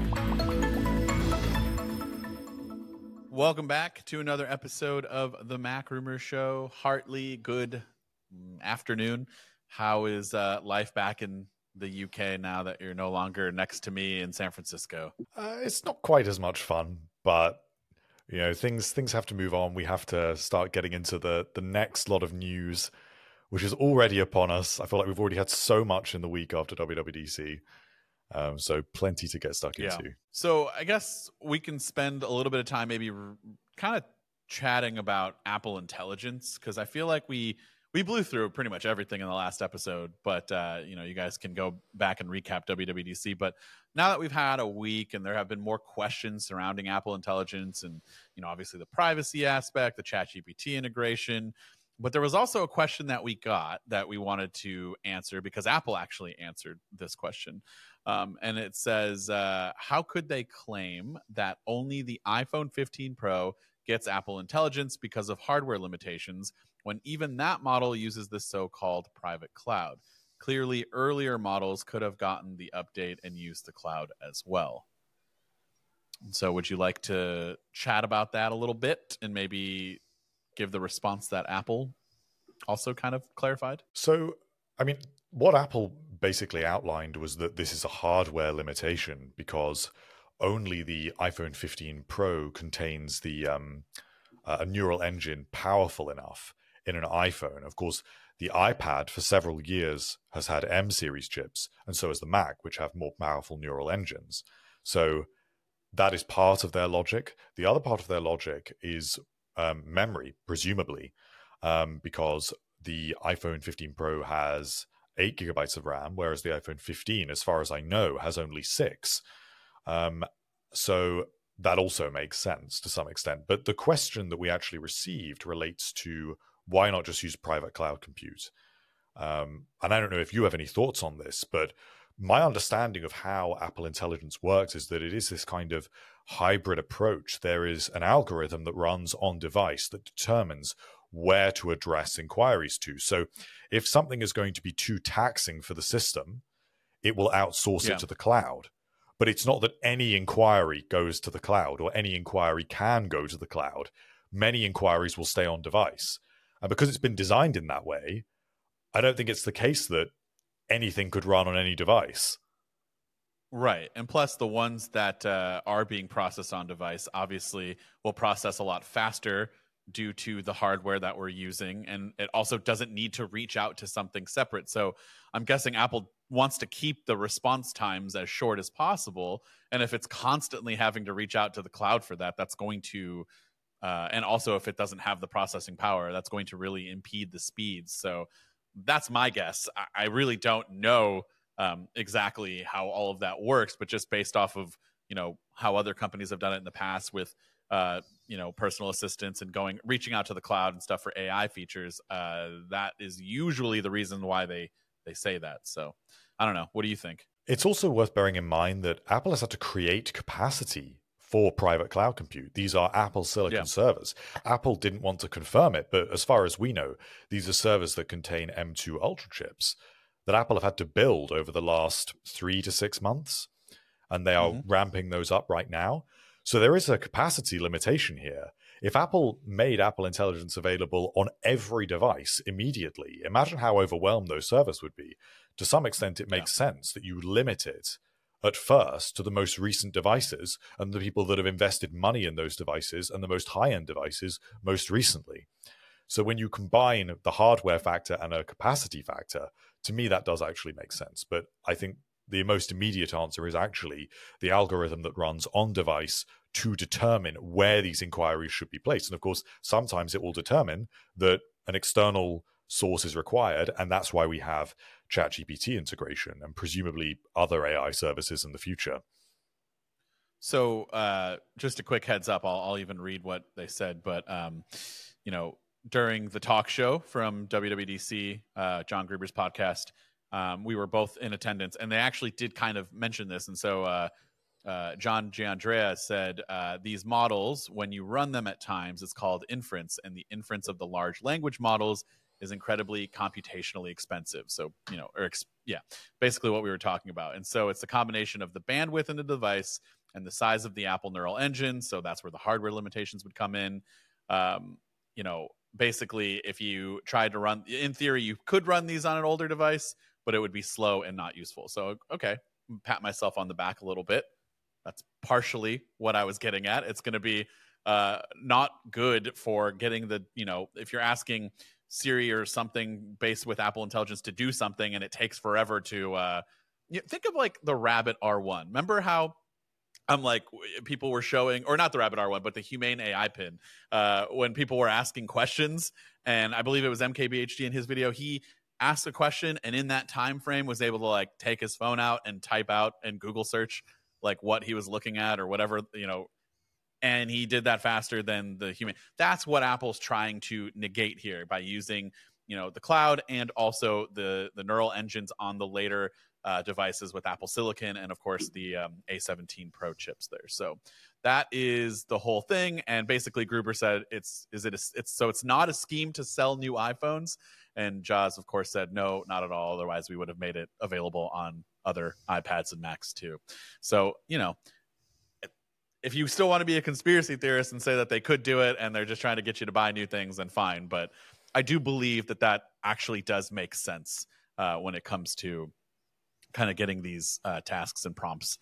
Welcome back to another episode of the Mac Rumors Show. Hartley, good afternoon. How is life back in the UK now that you're no longer next to me in San Francisco? It's not quite as much fun, but you know, things have to move on. We have to start getting into the next lot of news, which is already upon us. I feel like we've already had so much in the week after WWDC. So plenty to get stuck into. So I guess we can spend a little bit of time maybe kind of chatting about Apple Intelligence, because I feel like we blew through pretty much everything in the last episode, but you guys can go back and recap WWDC. But now that we've had a week and there have been more questions surrounding Apple Intelligence and, obviously the privacy aspect, the ChatGPT integration, but there was also a question that we got that we wanted to answer because Apple actually answered this question. And it says, how could they claim that only the iPhone 15 Pro gets Apple Intelligence because of hardware limitations when even that model uses the so-called private cloud? Clearly, earlier models could have gotten the update and used the cloud as well. So would you like to chat about that a little bit and maybe give the response that Apple also kind of clarified? So, I mean, what Apple basically outlined was that this is a hardware limitation because only the iPhone 15 Pro contains the a neural engine powerful enough in an iPhone. Of course, the iPad for several years has had M-series chips, and so has the Mac, which have more powerful neural engines. So that is part of their logic. The other part of their logic is memory, presumably, because the iPhone 15 Pro has 8 gigabytes of RAM, whereas the iPhone 15, as far as I know, has only 6. So that also makes sense to some extent. But the question that we actually received relates to why not just use private cloud compute? And I don't know if you have any thoughts on this, but my understanding of how Apple Intelligence works is that it is this kind of hybrid approach. There is an algorithm that runs on device that determines where to address inquiries to. So if something is going to be too taxing for the system, it will outsource it to the cloud. But it's not that any inquiry goes to the cloud or any inquiry can go to the cloud. Many inquiries will stay on device. And because it's been designed in that way, I don't think it's the case that anything could run on any device. Right. And plus the ones that are being processed on device obviously will process a lot faster due to the hardware that we're using. And it also doesn't need to reach out to something separate. So I'm guessing Apple wants to keep the response times as short as possible. And if it's constantly having to reach out to the cloud for that, that's going to, and also if it doesn't have the processing power, that's going to really impede the speeds. So that's my guess. I really don't know exactly how all of that works, but just based off of, how other companies have done it in the past with, personal assistants and reaching out to the cloud and stuff for AI features, that is usually the reason why they say that. So I don't know. What do you think? It's also worth bearing in mind that Apple has had to create capacity for private cloud compute. These are Apple Silicon servers. Apple didn't want to confirm it, but as far as we know, these are servers that contain M2 Ultra chips that Apple have had to build over the last 3 to 6 months, and they are ramping those up right now. So there is a capacity limitation here. If Apple made Apple Intelligence available on every device immediately, imagine how overwhelmed those servers would be. To some extent, it makes sense that you limit it at first to the most recent devices and the people that have invested money in those devices and the most high-end devices most recently. So when you combine the hardware factor and a capacity factor, to me, that does actually make sense. But I think the most immediate answer is actually the algorithm that runs on device to determine where these inquiries should be placed. And of course, sometimes it will determine that an external source is required, and that's why we have ChatGPT integration and presumably other AI services in the future. So just a quick heads up, I'll even read what they said, but during the talk show from WWDC, John Gruber's podcast, we were both in attendance, and they actually did kind of mention this. And so John Giandrea said these models, when you run them at times, it's called inference, and the inference of the large language models is incredibly computationally expensive. So, basically what we were talking about. And so it's the combination of the bandwidth in the device and the size of the Apple Neural Engine. So that's where the hardware limitations would come in. Basically, if you tried to run, in theory, you could run these on an older device, but it would be slow and not useful. So, okay, pat myself on the back a little bit. That's partially what I was getting at. It's going to be not good for getting the, if you're asking Siri or something based with Apple Intelligence to do something and it takes forever to think of like the Rabbit R1. Remember how people were showing, or not the Rabbit R1, but the Humane AI pin, when people were asking questions, and I believe it was MKBHD in his video, he asked a question and in that time frame was able to like take his phone out and type out and Google search like what he was looking at or whatever, and he did that faster than the human. That's what Apple's trying to negate here by using, the cloud and also the neural engines on the later devices with Apple Silicon and of course the A17 Pro chips there. So that is the whole thing. And basically Gruber said it's not a scheme to sell new iPhones. And Jaws of course said no, not at all. Otherwise we would have made it available on other iPads and Macs too. So, if you still want to be a conspiracy theorist and say that they could do it and they're just trying to get you to buy new things, then fine. But I do believe that actually does make sense when it comes to kind of getting these tasks and prompts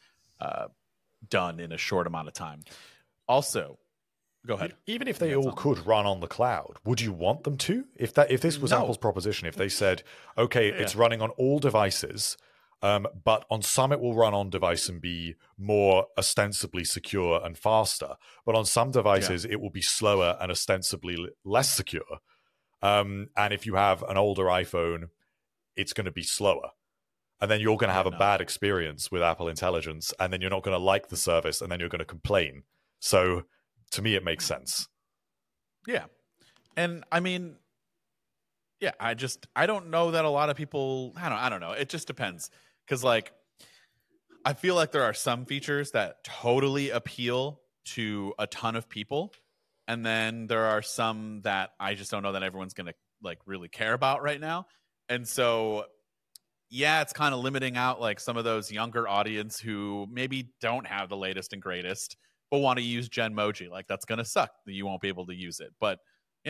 done in a short amount of time. Also, go ahead. Even if they all could run on the cloud, would you want them to? If this was Apple's proposition, if they said, okay, it's running on all devices, but on some it will run on device and be more ostensibly secure and faster, but on some devices it will be slower and ostensibly less secure. And if you have an older iPhone, it's going to be slower. And then you're going to have a bad experience with Apple Intelligence, and then you're not going to like the service, and then you're going to complain. So to me, it makes sense. Yeah. And I mean, yeah, I don't know that a lot of people, I don't know. It just depends. Because I feel like there are some features that totally appeal to a ton of people. And then there are some that I just don't know that everyone's going to really care about right now. And so, yeah, it's kind of limiting out some of those younger audience who maybe don't have the latest and greatest, but want to use Genmoji. That's going to suck that you won't be able to use it. But,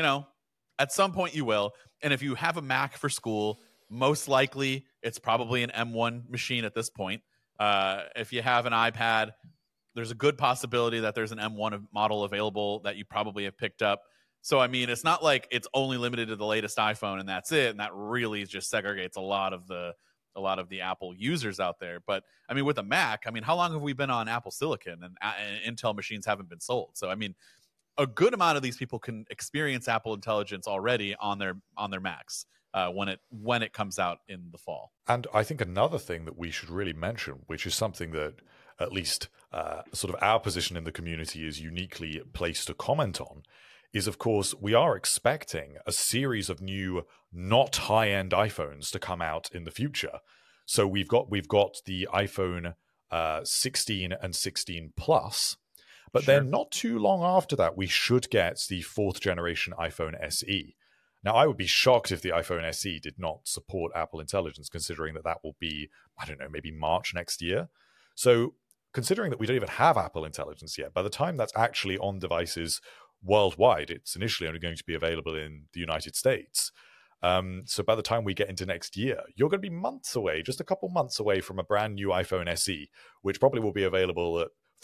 at some point you will. And if you have a Mac for school, most likely it's probably an M1 machine at this point. If you have an iPad, there's a good possibility that there's an M1 model available that you probably have picked up. So, I mean, it's not like it's only limited to the latest iPhone and that's it. And that really just segregates a lot of the Apple users out there. But I mean, with a Mac, how long have we been on Apple Silicon and Intel machines haven't been sold? So, I mean, a good amount of these people can experience Apple Intelligence already on their Macs when it comes out in the fall. And I think another thing that we should really mention, which is something that at least sort of our position in the community is uniquely placed to comment on, is of course we are expecting a series of new not high-end iPhones to come out in the future. So we've got the iPhone 16 and 16 Plus, but then not too long after that we should get the fourth generation iPhone SE. Now, I would be shocked if the iPhone SE did not support Apple Intelligence, considering that will be, I don't know, maybe March next year. So considering that we don't even have Apple Intelligence yet, by the time that's actually on devices worldwide, it's initially only going to be available in the United States. So by the time we get into next year, you're going to be months away, just a couple months away from a brand new iPhone SE, which probably will be available at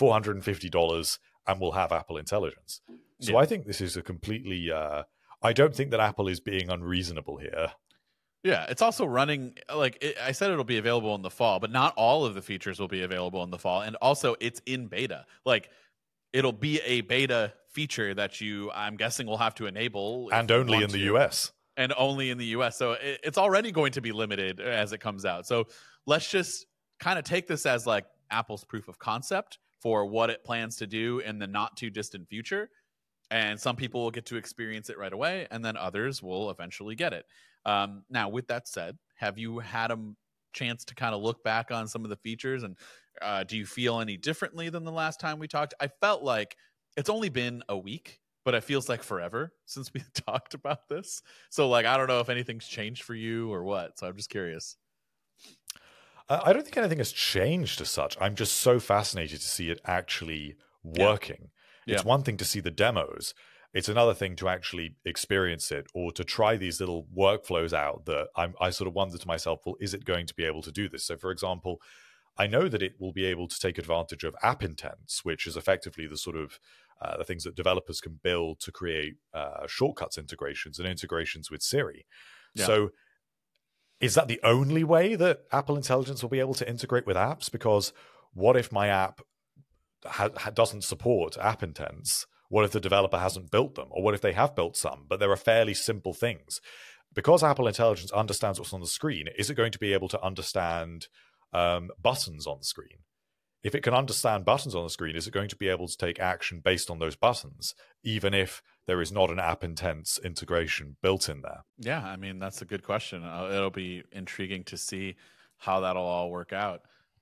$450 and will have Apple Intelligence. So I think this is a completely... I don't think that Apple is being unreasonable here. Yeah, it's also running, I said it'll be available in the fall, but not all of the features will be available in the fall. And also, it's in beta. It'll be a beta feature that I'm guessing, will have to enable. And only in the US. And only in the US. So it's already going to be limited as it comes out. So let's just kind of take this as Apple's proof of concept for what it plans to do in the not too distant future. And some people will get to experience it right away, and then others will eventually get it. Now, with that said, have you had a chance to kind of look back on some of the features? And do you feel any differently than the last time we talked? I felt like it's only been a week, but it feels like forever since we talked about this. So like, I don't know if anything's changed for you or what. So I'm just curious. I don't think anything has changed as such. I'm just so fascinated to see it actually working. Yeah. It's one thing to see the demos. It's another thing to actually experience it or to try these little workflows out that I sort of wonder to myself, well, is it going to be able to do this? So, for example, I know that it will be able to take advantage of app intents, which is effectively the sort of the things that developers can build to create shortcuts integrations and integrations with Siri. Yeah. So is that the only way that Apple Intelligence will be able to integrate with apps? Because what if my app doesn't support app intents? What if the developer hasn't built them? Or what if they have built some, but there are fairly simple things? Because Apple Intelligence understands what's on the screen, is it going to be able to understand buttons on the screen? If it can understand buttons on the screen, is it going to be able to take action based on those buttons, even if there is not an app intents integration built in there? Yeah, I mean, that's a good question. It'll be intriguing to see how that'll all work out.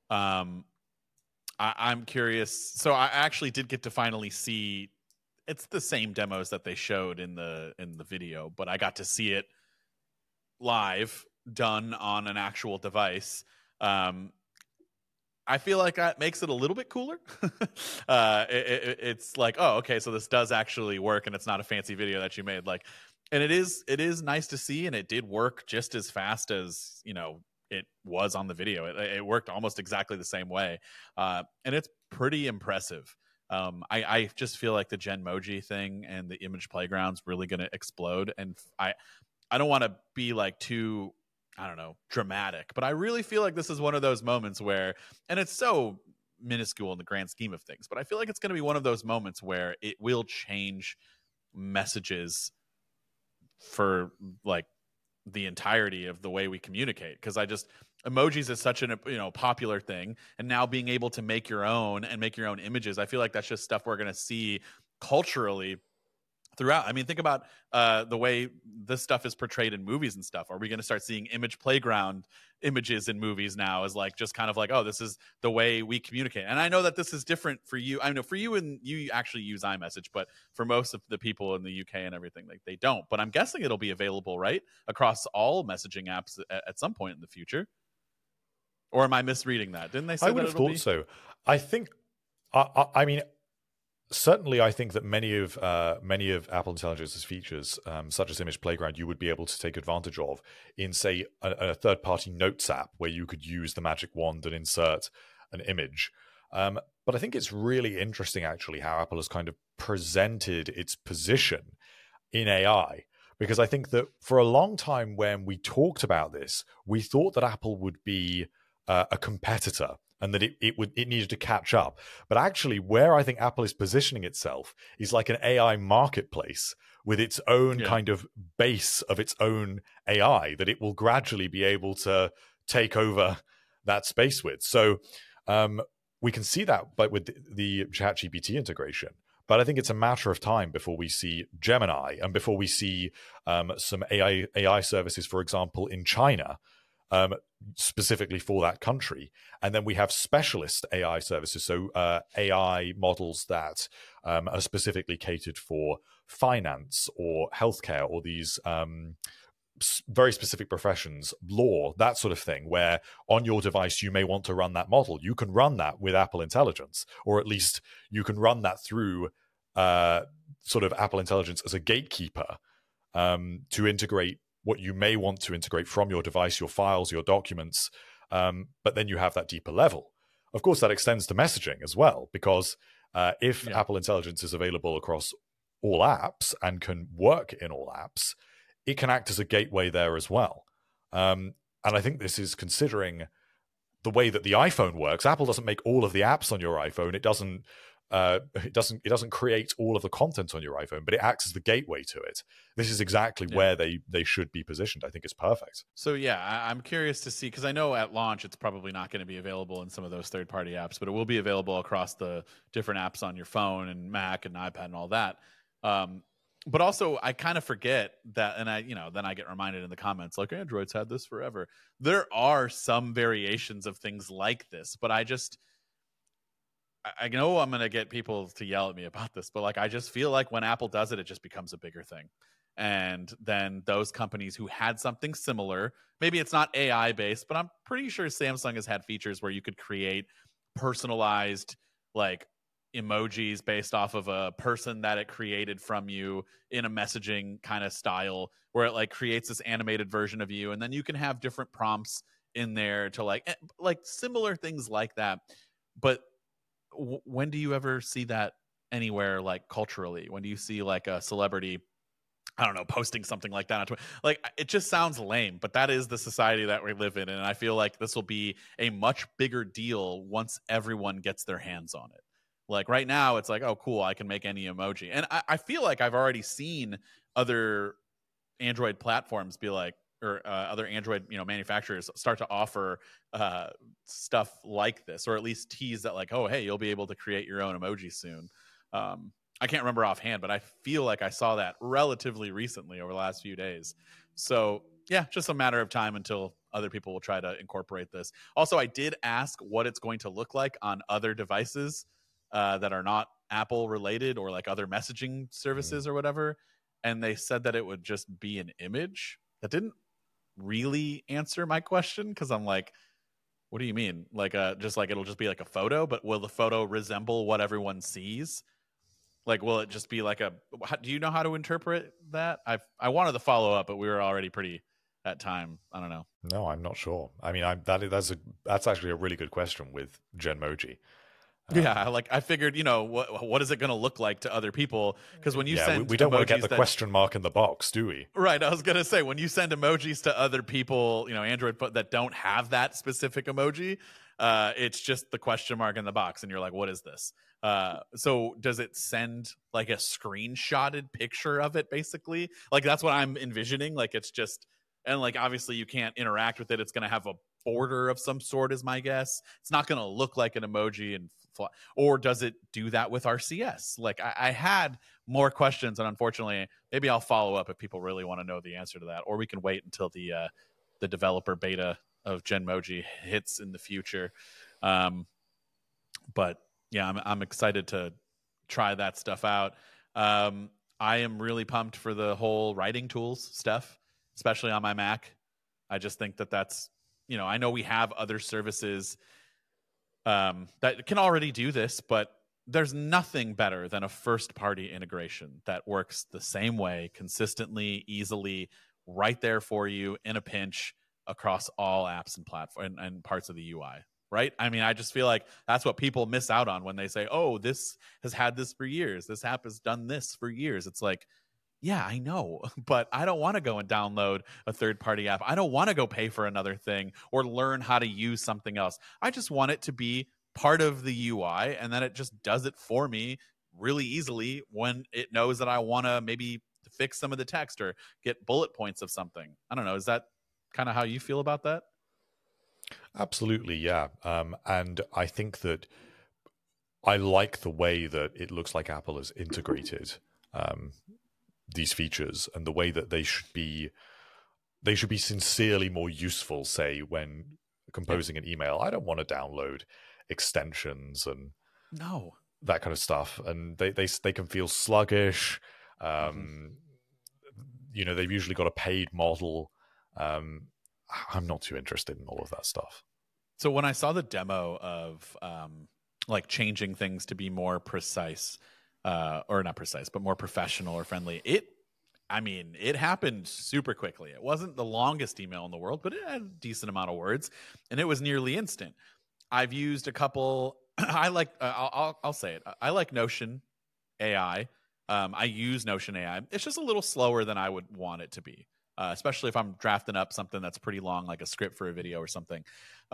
I'm curious. So I actually did get to finally see. It's the same demos that they showed in the video, but I got to see it live, done on an actual device. I feel like that makes it a little bit cooler. It's like, oh, okay, so this does actually work, and it's not a fancy video that you made. Like, and it is nice to see, and it did work just as fast as it was on the video. It worked almost exactly the same way, and it's pretty impressive. I just feel like the Genmoji thing and the image playground's really going to explode, and I don't want to be like too, I don't know, dramatic, but I really feel like this is one of those moments where, and it's so minuscule in the grand scheme of things, but I feel like it's going to be one of those moments where it will change messages for like the entirety of the way we communicate. Because emojis is such an popular thing, and now being able to make your own and make your own images, I feel like that's just stuff we're going to see culturally throughout. I mean, think about the way this stuff is portrayed in movies and stuff. Are we going to start seeing image playground images in movies now as like just kind of like, oh, this is the way we communicate? And I know that this is different for you. I know for you, and you actually use iMessage, but for most of the people in the UK and everything, like they don't. But I'm guessing it'll be available, right, across all messaging apps at some point in the future. Or am I misreading that? Didn't they say I would have thought so. I think, I mean, certainly, I think that many of Apple Intelligence's features, such as Image Playground, you would be able to take advantage of in, say, a third-party Notes app where you could use the magic wand and insert an image. But I think it's really interesting, actually, how Apple has kind of presented its position in AI. Because I think that for a long time when we talked about this, we thought that Apple would be a competitor and that it needed to catch up. But actually, where I think Apple is positioning itself is like an AI marketplace with its own kind of base of its own AI that it will gradually be able to take over that space with. So we can see that but with the ChatGPT integration. But I think it's a matter of time before we see Gemini and before we see some AI services, for example, in China, specifically for that country. And then we have specialist AI services, so AI models that are specifically catered for finance or healthcare or these very specific professions, law, that sort of thing, where on your device you may want to run that model. You can run that with Apple Intelligence, or at least you can run that through sort of Apple Intelligence as a gatekeeper to integrate what you may want to integrate from your device, your files, your documents, but then you have that deeper level. Of course, that extends to messaging as well, because if Apple Intelligence is available across all apps and can work in all apps, it can act as a gateway there as well. And I think this is considering the way that the iPhone works. Apple doesn't make all of the apps on your iPhone. It doesn't create all of the content on your iPhone, but it acts as the gateway to it. This is exactly where they should be positioned. I think it's perfect. So I'm curious to see, because I know at launch it's probably not going to be available in some of those third-party apps, but it will be available across the different apps on your phone and Mac and iPad and all that. But also, I kind of forget that, and then I get reminded in the comments, like, Android's had this forever. There are some variations of things like this, but I know I'm going to get people to yell at me about this, but like I just feel like when Apple does it, it just becomes a bigger thing. And then those companies who had something similar, maybe it's not AI based, but I'm pretty sure Samsung has had features where you could create personalized like emojis based off of a person that it created from you in a messaging kind of style, where it like creates this animated version of you, and then you can have different prompts in there to like similar things like that. But when do you ever see that anywhere, like culturally? When do you see like a celebrity, I don't know, posting something like that on Twitter? Like, it just sounds lame, but that is the society that we live in, and I feel like this will be a much bigger deal once everyone gets their hands on it. Like right now, it's like, oh, cool, I can make any emoji, and I feel like I've already seen other Android platforms be like, or other Android, manufacturers start to offer stuff like this, or at least tease that like, oh, hey, you'll be able to create your own emoji soon. I can't remember offhand, but I feel like I saw that relatively recently over the last few days. So yeah, just a matter of time until other people will try to incorporate this. Also, I did ask what it's going to look like on other devices that are not Apple related, or like other messaging services or whatever. And they said that it would just be an image. That didn't really answer my question, because I'm like, what do you mean? Like just like it'll just be like a photo, but will the photo resemble what everyone sees? Like, will it just be like do you know how to interpret that? I wanted to follow up, but we were already pretty at time. I don't know. No, I'm not sure. I mean, that's actually a really good question with Genmoji. Yeah, like I figured, what is it going to look like to other people? Because when you send we don't want to get the question mark in the box, do we? Right. I was going to say, when you send emojis to other people, Android that don't have that specific emoji, it's just the question mark in the box, and you're like, what is this? So does it send like a screenshotted picture of it, basically? Like that's what I'm envisioning. Like it's just, and like obviously you can't interact with it. It's going to have a border of some sort, is my guess. It's not going to look like an emoji and or does it do that with RCS? Like I had more questions, and unfortunately, maybe I'll follow up if people really want to know the answer to that, or we can wait until the developer beta of Genmoji hits in the future. But yeah, I'm excited to try that stuff out. I am really pumped for the whole writing tools stuff, especially on my Mac. I just think that's, I know we have other services that can already do this, but there's nothing better than a first-party integration that works the same way, consistently, easily, right there for you in a pinch across all apps and platform and parts of the UI. Right? I mean, I just feel like that's what people miss out on when they say, "Oh, this has had this for years. This app has done this for years." It's like, yeah, I know, but I don't want to go and download a third-party app. I don't want to go pay for another thing or learn how to use something else. I just want it to be part of the UI, and then it just does it for me really easily when it knows that I want to maybe fix some of the text or get bullet points of something. I don't know. Is that kind of how you feel about that? Absolutely, yeah. And I think that I like the way that it looks like Apple has integrated these features, and the way that they should be sincerely more useful, say, when composing an email. I don't want to download extensions and that kind of stuff, and they can feel sluggish. They've usually got a paid model. I'm not too interested in all of that stuff. So when I saw the demo of like changing things to be more precise, or not precise, but more professional or friendly, it happened super quickly. It wasn't the longest email in the world, but it had a decent amount of words, and it was nearly instant. I've used a couple. I like. I'll say it. I like Notion AI. I use Notion AI. It's just a little slower than I would want it to be, especially if I'm drafting up something that's pretty long, like a script for a video or something.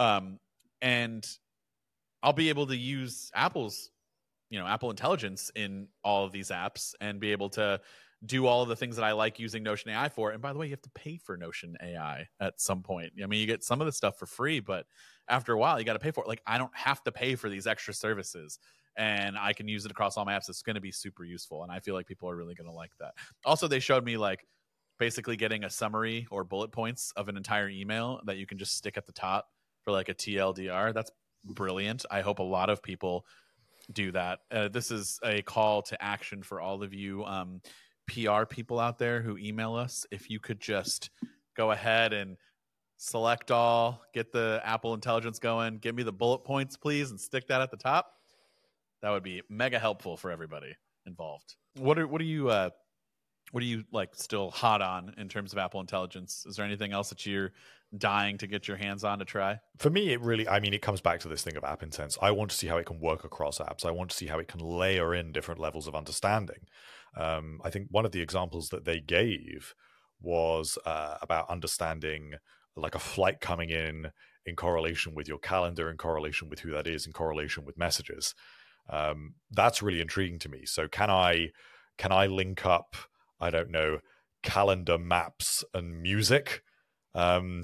And I'll be able to use Apple Intelligence in all of these apps and be able to do all of the things that I like using Notion AI for. And by the way, you have to pay for Notion AI at some point. I mean, you get some of the stuff for free, but after a while, you got to pay for it. Like, I don't have to pay for these extra services, and I can use it across all my apps. It's going to be super useful, and I feel like people are really going to like that. Also, they showed me like basically getting a summary or bullet points of an entire email that you can just stick at the top for like a TLDR. That's brilliant. I hope a lot of people do that. This is a call to action for all of you PR people out there who email us. If you could just go ahead and select all, get the Apple Intelligence going, give me the bullet points, please, and stick that at the top. That would be mega helpful for everybody involved. What are you like still hot on in terms of Apple Intelligence? Is there anything else that you're dying to get your hands on to try? For me, it comes back to this thing of App Intense. I want to see how it can work across apps. I want to see how it can layer in different levels of understanding. I think one of the examples that they gave was about understanding like a flight coming in correlation with your calendar, in correlation with who that is, in correlation with messages. That's really intriguing to me. So can I link up, I don't know, calendar, maps, and music, and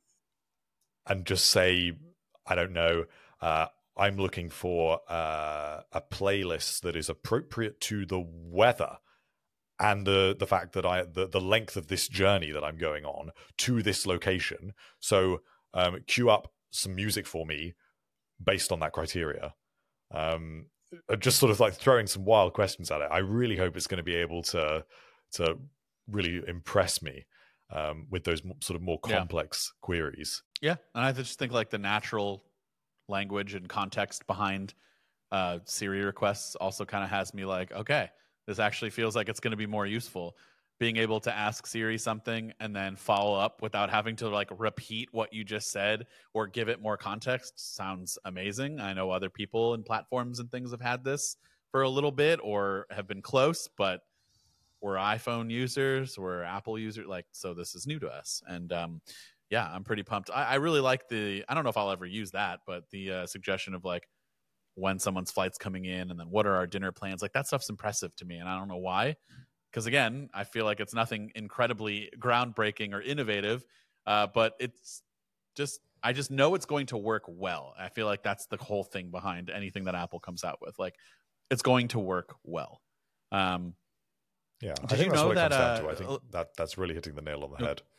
just say, I don't know, I'm looking for a playlist that is appropriate to the weather and the fact that the length of this journey that I'm going on to this location. So queue up some music for me based on that criteria. Just sort of like throwing some wild questions at it. I really hope it's going to be able to really impress me with those sort of more complex queries. Yeah, and I just think like the natural language and context behind Siri requests also kind of has me like, okay, this actually feels like it's going to be more useful. Being able to ask Siri something and then follow up without having to like repeat what you just said or give it more context sounds amazing. I know other people and platforms and things have had this for a little bit or have been close, but we're iPhone users, we're Apple users, like, so this is new to us. And yeah, I'm pretty pumped. I really like I don't know if I'll ever use that, but the suggestion of like when someone's flight's coming in and then what are our dinner plans, like that stuff's impressive to me. And I don't know why. Because again, I feel like it's nothing incredibly groundbreaking or innovative, but it's just, I just know it's going to work well. I feel like that's the whole thing behind anything that Apple comes out with. Like, it's going to work well. Yeah, I think that's what it comes down to. I think that's really hitting the nail on the head.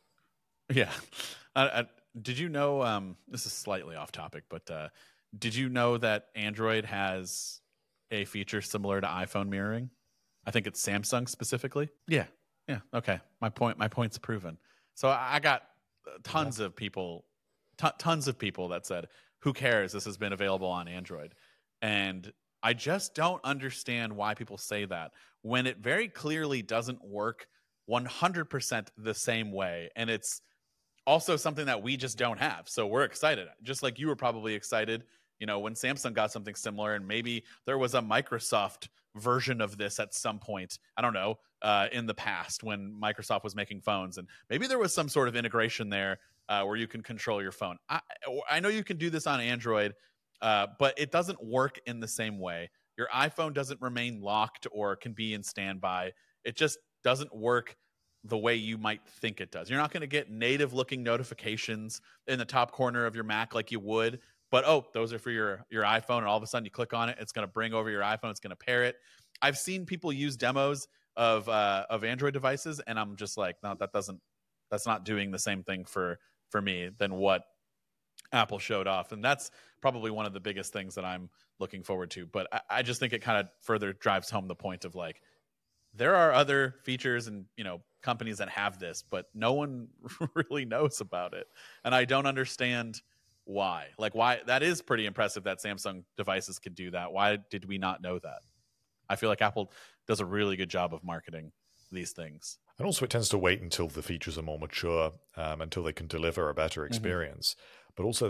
Yeah. Did you know, this is slightly off topic, but did you know that Android has a feature similar to iPhone mirroring? I think it's Samsung specifically. Yeah. Okay. My point's proven. So I got tons of people that said, "Who cares? This has been available on Android," and I just don't understand why people say that when it very clearly doesn't work 100% the same way, and it's also something that we just don't have. So we're excited, just like you were probably excited, when Samsung got something similar, and maybe there was a Microsoft version of this at some point, I don't know, in the past when Microsoft was making phones, and maybe there was some sort of integration there where you can control your phone. I know you can do this on Android, but it doesn't work in the same way. Your iPhone doesn't remain locked or can be in standby. It just doesn't work the way you might think it does. You're not going to get native looking notifications in the top corner of your Mac like you would, but those are for your iPhone, and all of a sudden you click on it, it's going to bring over your iPhone, it's going to pair it. I've seen people use demos of Android devices, and I'm just like, no, that's not doing the same thing for me than what Apple showed off. And that's probably one of the biggest things that I'm looking forward to. But I just think it kind of further drives home the point of like, there are other features and companies that have this, but no one really knows about it. And I don't understand why. Like, why? That is pretty impressive that Samsung devices could do that. Why did we not know that? I feel like Apple does a really good job of marketing these things. And also it tends to wait until the features are more mature, until they can deliver a better experience. Mm-hmm. But also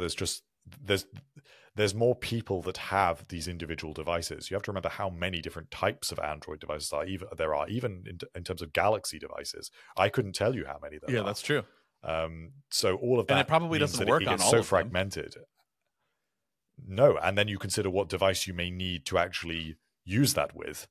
there's more people that have these individual devices. You have to remember how many different types of Android devices there are, even in terms of Galaxy devices. I couldn't tell you how many there are. Yeah, that's true. So all of that, and it probably doesn't work on all so of fragmented. Them. No, and then you consider what device you may need to actually use that with.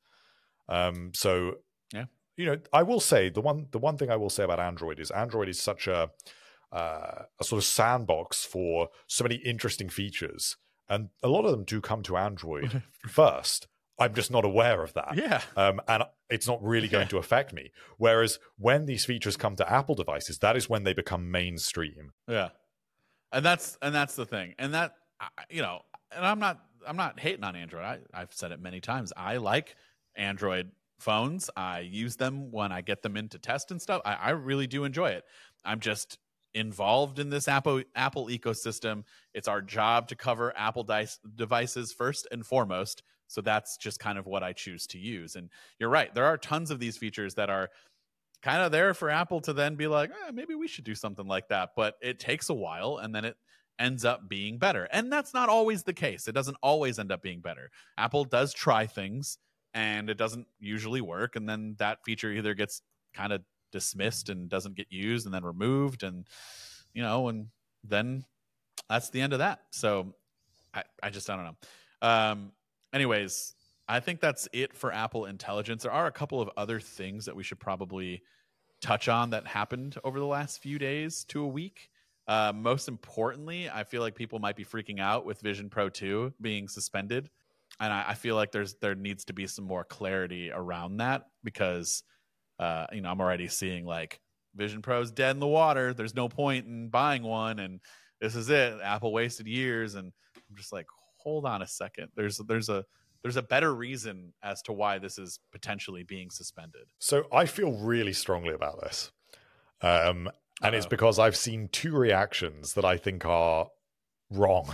So yeah, I will say the one thing I will say about Android is such a sort of sandbox for so many interesting features, and a lot of them do come to Android first. I'm just not aware of that. Yeah. And it's not really going to affect me. Whereas when these features come to Apple devices, that is when they become mainstream. Yeah. And that's the thing. And that, and I'm not I'm not hating on Android. I've said it many times. I like Android phones. I use them when I get them in to test and stuff. I really do enjoy it. I'm just involved in this Apple ecosystem. It's our job to cover Apple devices first and foremost. So that's just kind of what I choose to use. And you're right. There are tons of these features that are kind of there for Apple to then be like, maybe we should do something like that. But it takes a while, and then it ends up being better. And that's not always the case. It doesn't always end up being better. Apple does try things, and it doesn't usually work. And then that feature either gets kind of dismissed and doesn't get used and then removed. And, and then that's the end of that. So I don't know. Anyways, I think that's it for Apple Intelligence. There are a couple of other things that we should probably touch on that happened over the last few days to a week. Most importantly, I feel like people might be freaking out with Vision Pro 2 being suspended. And I feel like there needs to be some more clarity around that because, I'm already seeing like Vision Pro's dead in the water. There's no point in buying one. And this is it. Apple wasted years. And I'm just like, hold on a second. There's a better reason as to why this is potentially being suspended. So I feel really strongly about this. And it's because I've seen two reactions that I think are wrong.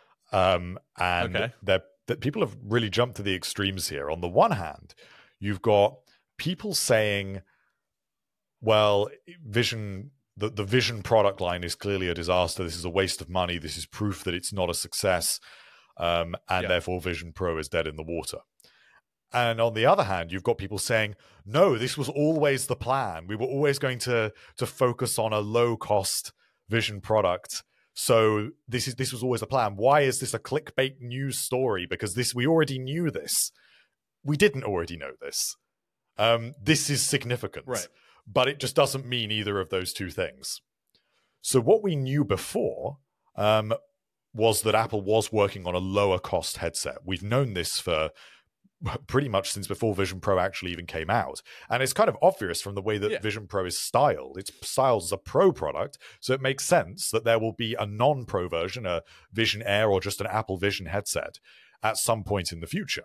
That people have really jumped to the extremes here. On the one hand, you've got people saying, well, the Vision product line is clearly a disaster. This is a waste of money. This is proof that it's not a success. Therefore Vision Pro is dead in the water. And on the other hand, you've got people saying, no, this was always the plan. We were always going to focus on a low-cost Vision product. So this was always the plan. Why is this a clickbait news story? Because we already knew this. We didn't already know this. This is significant. Right. But it just doesn't mean either of those two things. So what we knew before was that Apple was working on a lower cost headset. We've known this for pretty much since before Vision Pro actually even came out. And it's kind of obvious from the way that Vision Pro is styled. It's styled as a Pro product, so it makes sense that there will be a non-Pro version, a Vision Air or just an Apple Vision headset at some point in the future.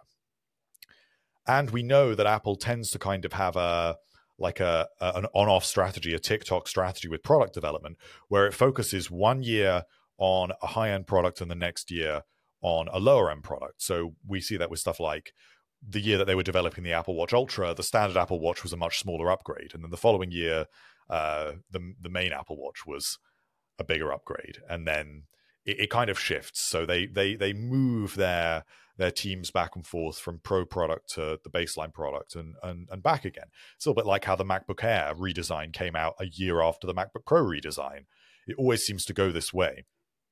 And we know that Apple tends to kind of have an on-off strategy, a TikTok strategy with product development, where it focuses 1 year on a high-end product and the next year on a lower-end product. So we see that with stuff like the year that they were developing the Apple Watch Ultra, the standard Apple Watch was a much smaller upgrade. And then the following year, the main Apple Watch was a bigger upgrade. And then it kind of shifts. So they move their teams back and forth from Pro product to the baseline product and back again. It's a little bit like how the MacBook Air redesign came out a year after the MacBook Pro redesign. It always seems to go this way.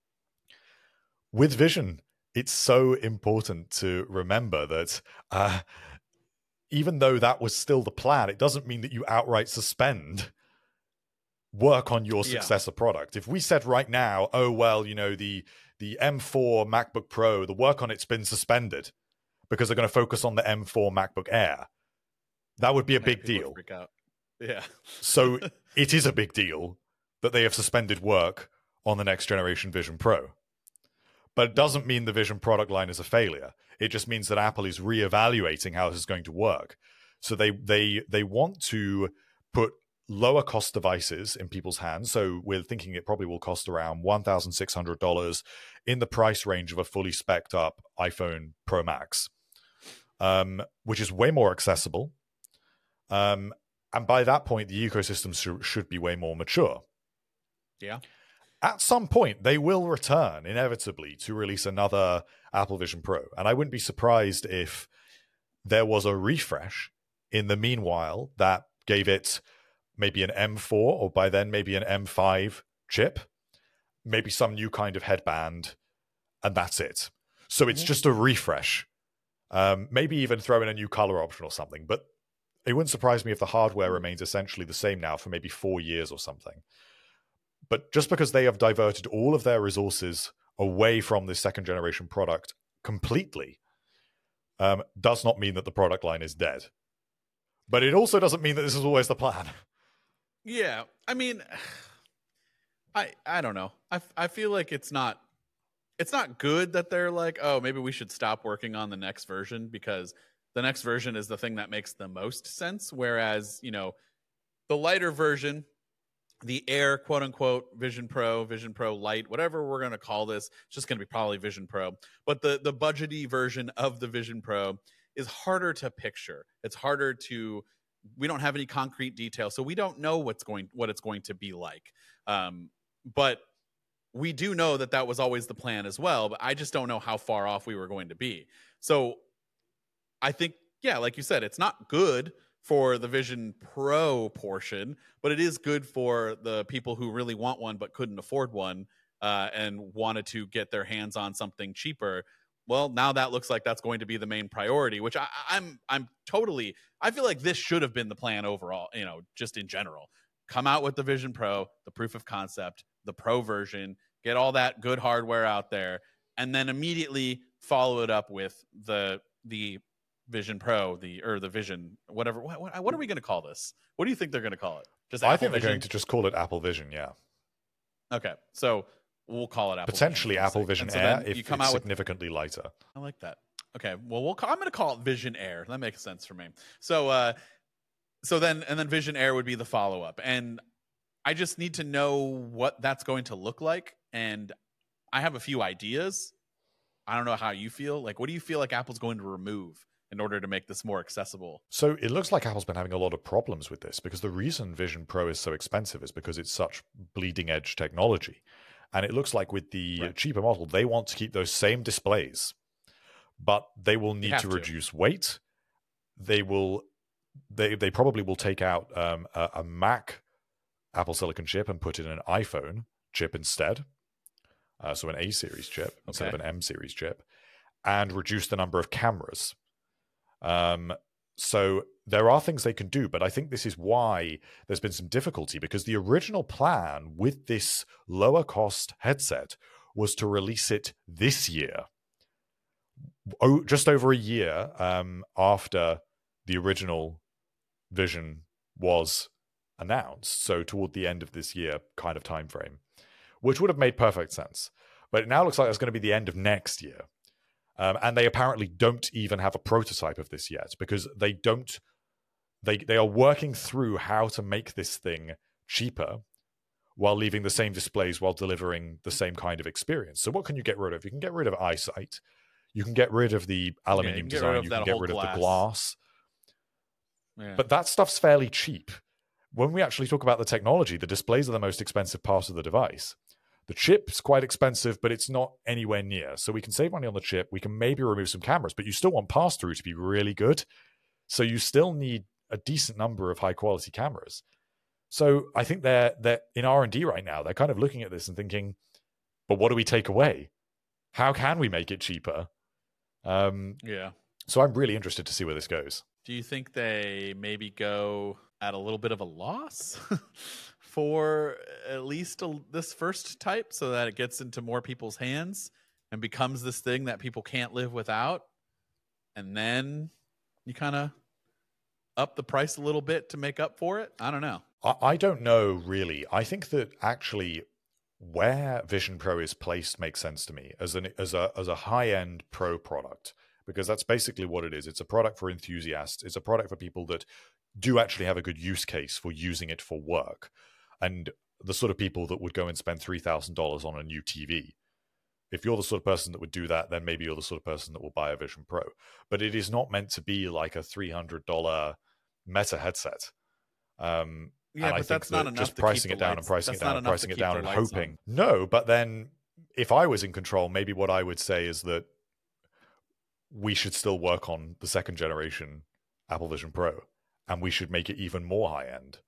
With Vision, it's so important to remember that even though that was still the plan, it doesn't mean that you outright suspend work on your successor product. If we said right now, oh, well, the M4 MacBook Pro, the work on it's been suspended because they're going to focus on the M4 MacBook Air, that would be a big deal. Freak out. Yeah. So it is a big deal that they have suspended work on the next generation Vision Pro. But it doesn't mean the Vision product line is a failure. It just means that Apple is reevaluating how this is going to work. So they want to put lower cost devices in people's hands. So we're thinking it probably will cost around $1,600 in the price range of a fully spec'd up iPhone Pro Max, which is way more accessible. And by that point, the ecosystem should be way more mature. Yeah. At some point, they will return, inevitably, to release another Apple Vision Pro. And I wouldn't be surprised if there was a refresh in the meanwhile that gave it maybe an M4, or by then maybe an M5 chip, maybe some new kind of headband, and that's it. So it's just a refresh. Maybe even throw in a new color option or something. But it wouldn't surprise me if the hardware remains essentially the same now for maybe 4 years or something. But just because they have diverted all of their resources away from this second generation product completely does not mean that the product line is dead. But it also doesn't mean that this is always the plan. Yeah. I mean, I don't know. I feel like it's not it's not good that they're like, oh, maybe we should stop working on the next version, because the next version is the thing that makes the most sense. Whereas, the lighter version, the Air, quote unquote, Vision Pro Lite, whatever we're going to call this, it's just going to be probably Vision Pro. But the budgety version of the Vision Pro is harder to picture. It's harder to, we don't have any concrete detail, so we don't know what it's going to be like. But we do know that was always the plan as well, but I just don't know how far off we were going to be. So I think, yeah, like you said, it's not good for the Vision Pro portion, but it is good for the people who really want one but couldn't afford one, and wanted to get their hands on something cheaper. Well, now that looks like that's going to be the main priority, which I'm totally, I feel like this should have been the plan overall, just in general. Come out with the Vision Pro, the proof of concept, the Pro version, get all that good hardware out there, and then immediately follow it up with the Vision Pro, the Vision, whatever. What are we going to call this? What do you think they're going to call it? Just I think they're going to just call it Apple Vision, yeah. Okay, so we'll call it Apple potentially Vision, Apple Vision Air if it's significantly lighter. I like that. Okay, well, I'm going to call it Vision Air. That makes sense for me. So then Vision Air would be the follow-up, and I just need to know what that's going to look like, and I have a few ideas. I don't know how you feel. Like, what do you feel like Apple's going to remove in order to make this more accessible? So it looks like Apple's been having a lot of problems with this, because the reason Vision Pro is so expensive is because it's such bleeding edge technology. And it looks like with the cheaper model, they want to keep those same displays, but they will need to reduce weight. They probably will take out a Mac Apple Silicon chip and put in an iPhone chip instead. So an A series chip instead of an M series chip, and reduce the number of cameras. So there are things they can do, but I think this is why there's been some difficulty, because the original plan with this lower cost headset was to release it this year. Just over a year after the original Vision was announced. So toward the end of this year kind of time frame, which would have made perfect sense. But it now looks like it's going to be the end of next year. And they apparently don't even have a prototype of this yet, because they are working through how to make this thing cheaper while leaving the same displays while delivering the same kind of experience. So what can you get rid of? You can get rid of eyesight. You can get rid of the aluminium design. You can get rid of the glass. Yeah. But that stuff's fairly cheap. When we actually talk about the technology, the displays are the most expensive part of the device. The chip's quite expensive, but it's not anywhere near. So we can save money on the chip. We can maybe remove some cameras, but you still want pass-through to be really good. So you still need a decent number of high-quality cameras. So I think they're in R&D right now. They're kind of looking at this and thinking, but what do we take away? How can we make it cheaper? Yeah. So I'm really interested to see where this goes. Do you think they maybe go at a little bit of a loss for at least this first type, so that it gets into more people's hands and becomes this thing that people can't live without? And then you kind of up the price a little bit to make up for it? I don't know. I don't know, really. I think that actually where Vision Pro is placed makes sense to me as a high-end Pro product, because that's basically what it is. It's a product for enthusiasts. It's a product for people that do actually have a good use case for using it for work, and the sort of people that would go and spend $3,000 on a new TV. If you're the sort of person that would do that, then maybe you're the sort of person that will buy a Vision Pro. But it is not meant to be like a $300 Meta headset. Yeah, but that's not enough. Just pricing it down and pricing it down and pricing it down and hoping. No, but then if I was in control, maybe what I would say is that we should still work on the second generation Apple Vision Pro, and we should make it even more high end,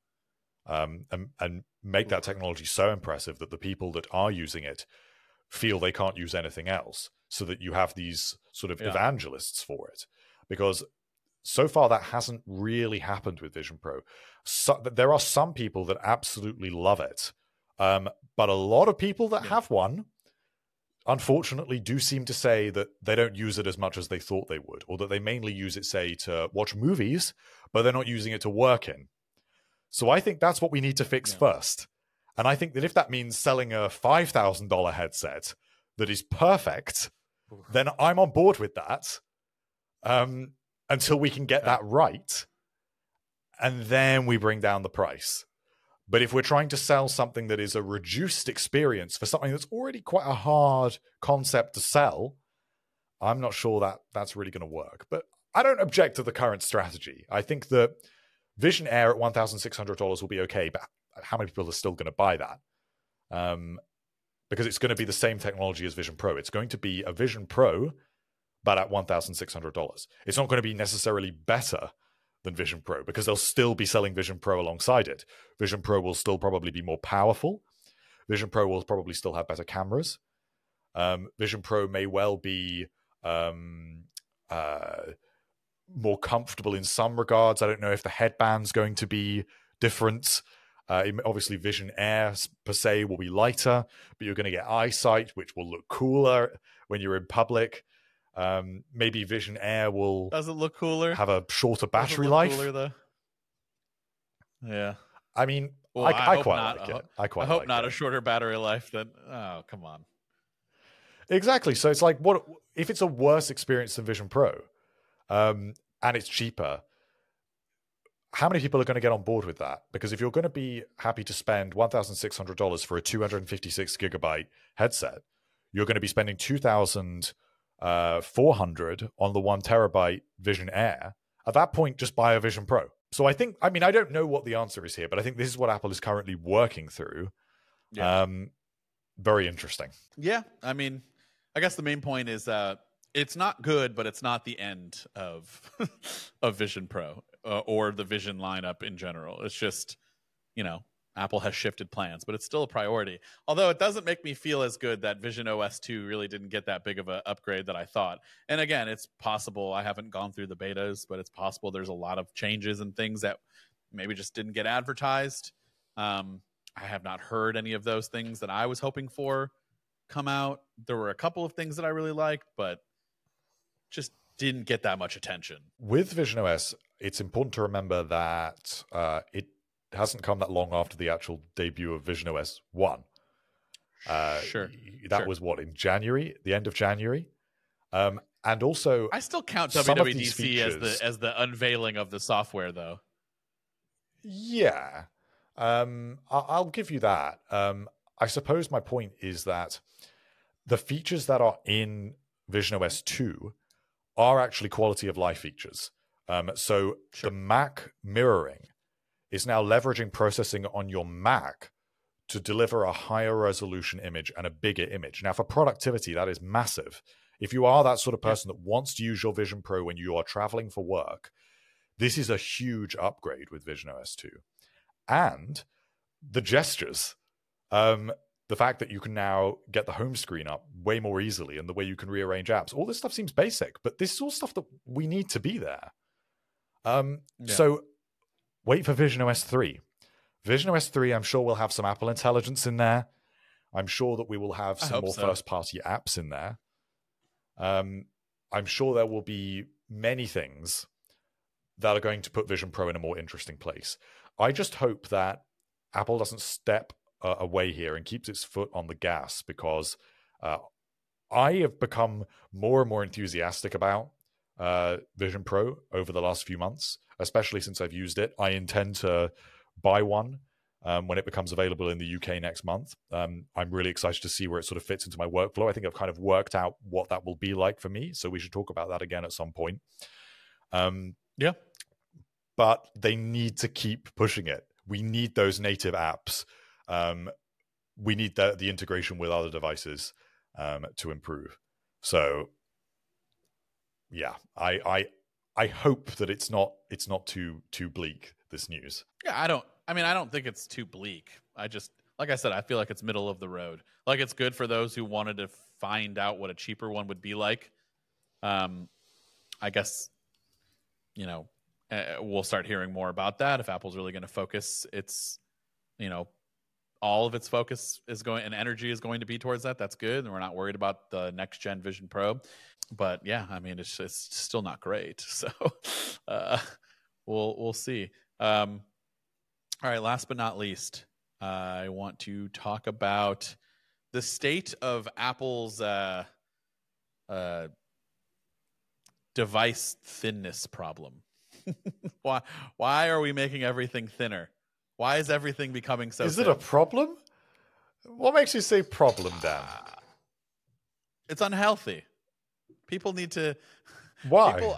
and make that technology so impressive that the people that are using it feel they can't use anything else, so that you have these sort of evangelists for it. Because so far that hasn't really happened with Vision Pro. So, there are some people that absolutely love it, but a lot of people that have one, unfortunately, do seem to say that they don't use it as much as they thought they would, or that they mainly use it, say, to watch movies, but they're not using it to work in. So I think that's what we need to fix first. And I think that if that means selling a $5,000 headset that is perfect, then I'm on board with that. Until we can get that right, and then we bring down the price. But if we're trying to sell something that is a reduced experience for something that's already quite a hard concept to sell, I'm not sure that that's really going to work. But I don't object to the current strategy. I think that Vision Air at $1,600 will be okay, but how many people are still going to buy that? Because it's going to be the same technology as Vision Pro. It's going to be a Vision Pro, but at $1,600. It's not going to be necessarily better than Vision Pro because they'll still be selling Vision Pro alongside it. Vision Pro will still probably be more powerful. Vision Pro will probably still have better cameras. Vision Pro may well be more comfortable in some regards. I don't know if the headband's going to be different. Obviously, Vision Air per se will be lighter, but you're going to get eyesight, which will look cooler when you're in public. Maybe Vision Air will does it look cooler? Have a shorter battery life. Cooler, though? Yeah. I mean, well, I quite like it. I hope not a shorter battery life than. Oh, come on. Exactly. So it's like, what if it's a worse experience than Vision Pro, and it's cheaper? How many people are going to get on board with that? Because if you're going to be happy to spend $1,600 for a 256 gigabyte headset, you're going to be spending $2,400 on the 1 terabyte Vision Air. At that point, just buy a Vision Pro. So I don't know what the answer is here, but I think this is what Apple is currently working through. Yeah. Very interesting. Yeah. I mean, I guess the main point is it's not good, but it's not the end of of Vision Pro or the Vision lineup in general. It's just, Apple has shifted plans, but it's still a priority. Although it doesn't make me feel as good that Vision OS 2 really didn't get that big of an upgrade that I thought. And again, it's possible, I haven't gone through the betas, but it's possible there's a lot of changes and things that maybe just didn't get advertised. I have not heard any of those things that I was hoping for come out. There were a couple of things that I really liked, but just didn't get that much attention. With Vision OS, it's important to remember that it hasn't come that long after the actual debut of Vision OS 1. Sure. That was what, in January, the end of January? And also, I still count WWDC as the unveiling of the software, though. Yeah. I'll give you that. I suppose my point is that the features that are in Vision OS 2 are actually quality of life features. So the Mac mirroring is now leveraging processing on your Mac to deliver a higher resolution image and a bigger image. Now, for productivity, that is massive. If you are that sort of person that wants to use your Vision Pro when you are traveling for work, this is a huge upgrade with Vision OS 2. And the gestures, the fact that you can now get the home screen up way more easily and the way you can rearrange apps, all this stuff seems basic, but this is all stuff that we need to be there. So wait for Vision OS 3. Vision OS 3, I'm sure, will have some Apple Intelligence in there. I'm sure that we will have some more first-party apps in there. I'm sure there will be many things that are going to put Vision Pro in a more interesting place. I just hope that Apple doesn't step away here and keeps its foot on the gas, because I have become more and more enthusiastic about Vision Pro over the last few months, especially since I've used it. I intend to buy one when it becomes available in the UK next month. I'm really excited to see where it sort of fits into my workflow. I think I've kind of worked out what that will be like for me, so we should talk about that again at some point. Yeah. But they need to keep pushing it. We need those native apps. We need the integration with other devices to improve. So, yeah, I hope that it's not too bleak, this news. Yeah, I don't think it's too bleak. Like I said, I feel like it's middle of the road. Like, it's good for those who wanted to find out what a cheaper one would be like. I guess, we'll start hearing more about that if Apple's really going to focus all of its focus is going and energy is going to be towards that. That's good, and we're not worried about the next gen Vision Pro. But yeah, I mean, it's still not great. So we'll see. All right, last but not least, I want to talk about the state of Apple's device thinness problem. Why are we making everything thinner? Why is everything becoming so Is thin? it a problem? What makes you say problem, Dan? It's unhealthy. People need to. Why? People,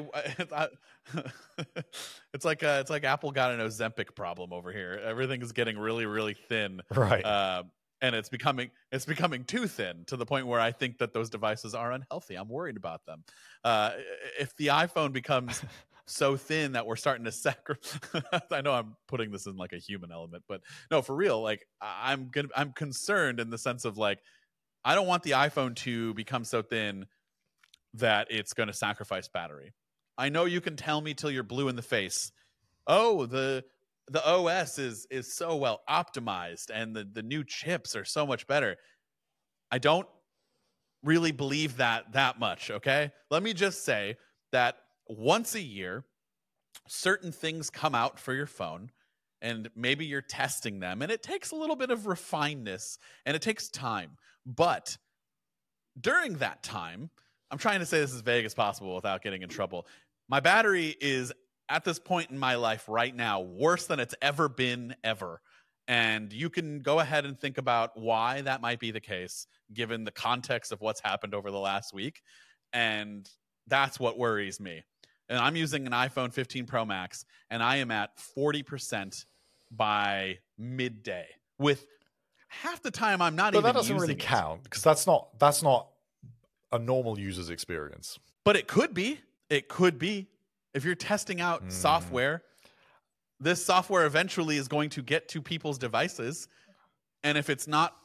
it's like Apple got an Ozempic problem over here. Everything is getting really, really thin, Right. and it's becoming too thin to the point where I think that those devices are unhealthy. I'm worried about them. If the iPhone becomes so thin that we're starting to sacrifice, I know I'm putting this in like a human element, but no, for real. Like I'm concerned in the sense of like I don't want the iPhone to become so thin that it's going to sacrifice battery. I know you can tell me till you're blue in the face, oh, the OS is so well optimized and the new chips are so much better. I don't really believe that much, okay? Let me just say that once a year, certain things come out for your phone, and maybe you're testing them, and it takes a little bit of refinedness, and it takes time. But during that time, I'm trying to say this as vague as possible without getting in trouble. My battery is, at this point in my life right now, worse than it's ever been, ever. And you can go ahead and think about why that might be the case, given the context of what's happened over the last week. And that's what worries me. And I'm using an iPhone 15 Pro Max, and I am at 40% by midday. With half the time, I'm not even using it. But that doesn't really count, because that's not a normal user's experience. But it could be. It could be. If you're testing out software, this software eventually is going to get to people's devices. And if